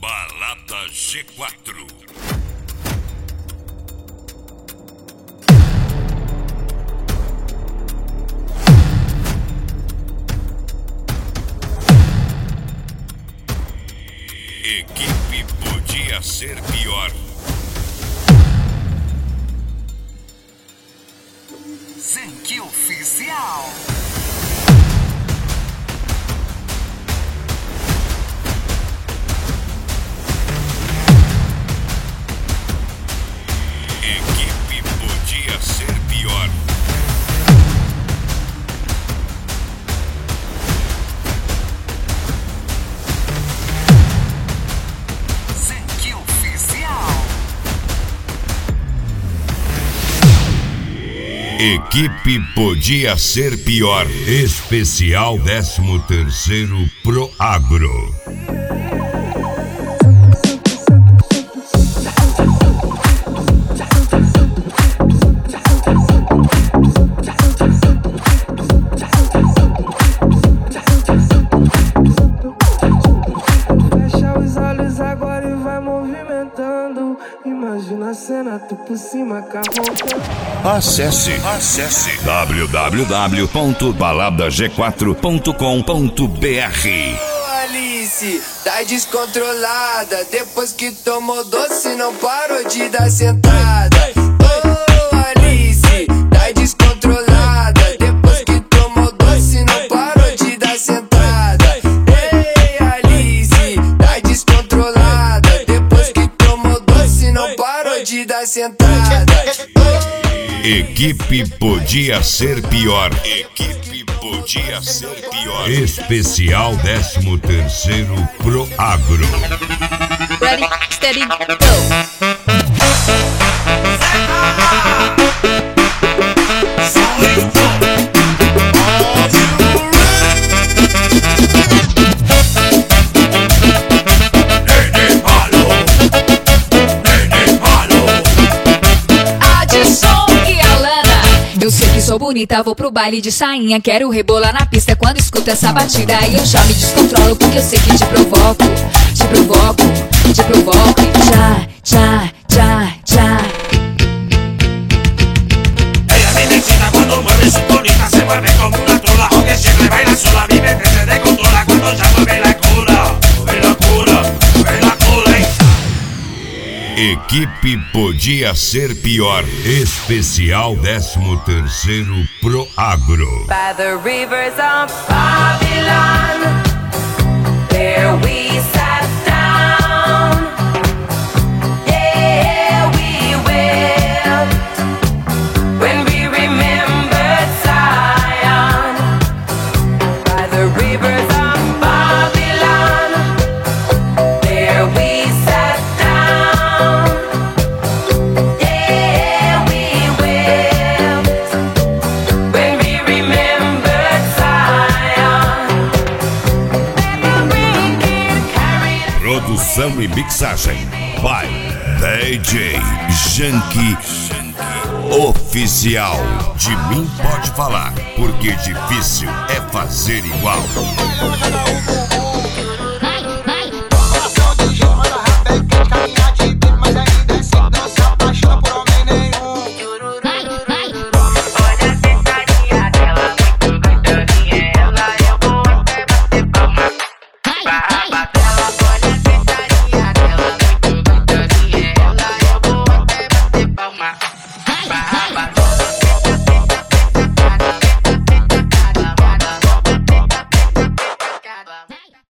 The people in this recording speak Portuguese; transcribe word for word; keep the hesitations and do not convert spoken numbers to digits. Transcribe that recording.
Balada G quatro. Equipe podia ser pior. Zenki Oficial. Equipe podia ser pior. Zenki Oficial. Equipe podia ser pior. Especial décimo terceiro Pro Agro. Fecha os olhos agora e vai movimentando. Imagina a cena, tu por cima, carro. Acesse, acesse w w w ponto balada g quatro ponto com ponto b r. Alice, tá descontrolada. Depois que tomou doce, não parou de dar sentada. Oh, Alice, tá descontrolada. Depois que tomou doce, não parou de dar sentada. Ei, Alice, tá descontrolada. Depois que tomou doce, não parou de dar sentada. Equipe podia ser pior. Equipe podia ser pior. Especial décimo terceiro Pro Agro. Ready, steady, go. Eu sei que sou bonita, vou pro baile de sainha. Quero rebolar na pista quando escuto essa batida. E eu já me descontrolo porque eu sei que te provoco. Te provoco, te provoco. Tchá, tchá, tchá, tchá. Ella me excita cuando mueve su colita. Se mueve como una trola. Aunque siempre baila sola, a mí me se descontrola cuando ya mueve la cola. Mueve la cola, mueve la cola. Equipe podia ser pior. Especial décimo terceiro Pro Agro. By the rivers of Babylon, there we sat down. Yeah, we wept when we remembered Zion. By the rivers of Babylon, there we sat down. Yeah, we wept when we remembered Zion. Produção e mixagem by D J Zenki Oficial. De mim pode falar, porque difícil é fazer igual.